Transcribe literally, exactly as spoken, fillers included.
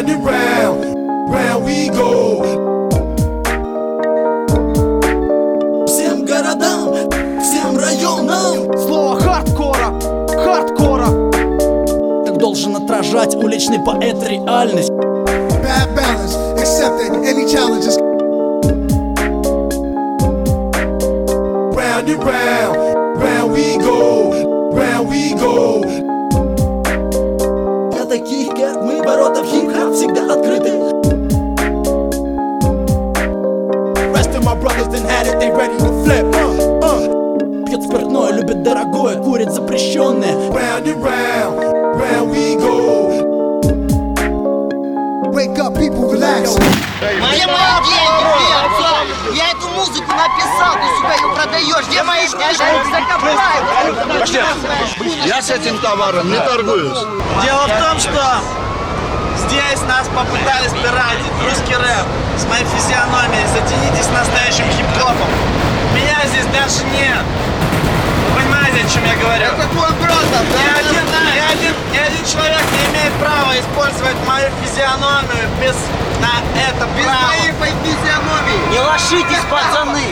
Round and round, round we go. Всем городам, всем районам Слово хардкора, хардкора. так должен отражать уличный поэт реальность. Bad balance, accepting any challenges. Round and round, round we go, round we go. Для таких, как мы, ворота в хип-хоп всегда открыты. Rest of my brothers done had it, they ready to flip. uh, uh. Пьет спиртное, любит дорогое, курит запрещенное. Round and round, round we go. Wake up, people, relax. Где мои деньги, где, отца? Я эту музыку написал, ты, сука, ее продаешь. Где мои деньги? Закопай. Пошли. Я с этим товаром не торгуюсь. Дело в том, что здесь нас попытались пиратить, русский рэп с моей физиономией. Затянитесь настоящим хип-хопом. Меня здесь даже нет. Вы понимаете, о чем я говорю? Это твой брат, да? Ни один, ни один, ни один человек не имеет права использовать мою физиономию без на это Без право. моей физиономии. Не ложитесь, пацаны!